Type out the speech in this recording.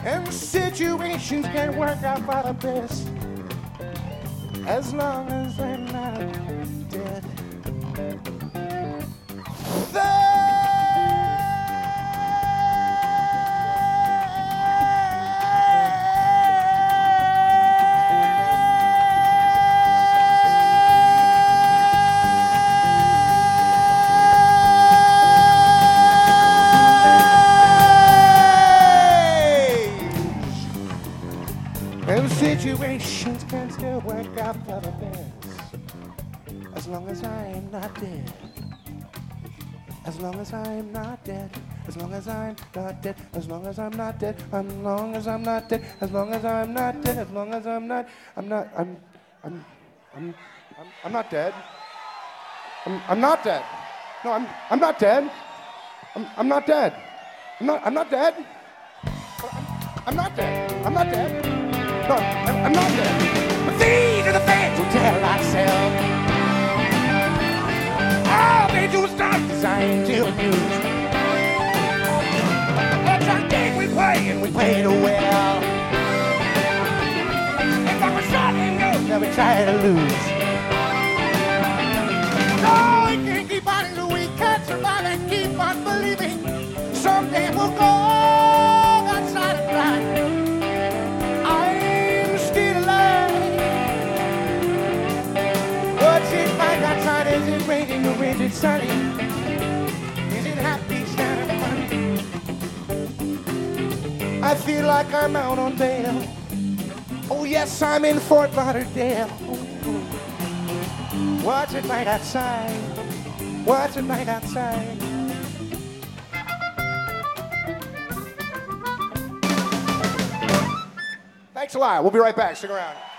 And situations can work out for the best as long as I'm not dead. And situations can still work out for the best as long as I am not dead. As long as I am not dead. As long as I'm not dead. As long as I'm not dead. As long as I'm not dead. As long as I'm not dead. As long as I'm not. I'm not dead. I'm not dead. No, I'm not dead. I'm not dead. I'm not dead. I'm not dead. I'm not dead. No, I'm not dead. But these are the things we tell ourselves. All they do is start designed to abuse. That's our game we play, and we play it well. And when we're shot and go, that we try to lose. No, we can't keep on until we can't survive and keep on believing. Someday we'll go outside and cry. Is it raining or is it sunny? Is it happy, sad, or funny? I feel like I'm out on bail. Oh yes, I'm in Fort Lauderdale. What's it like outside? What's it like outside? Thanks a lot. We'll be right back. Stick around.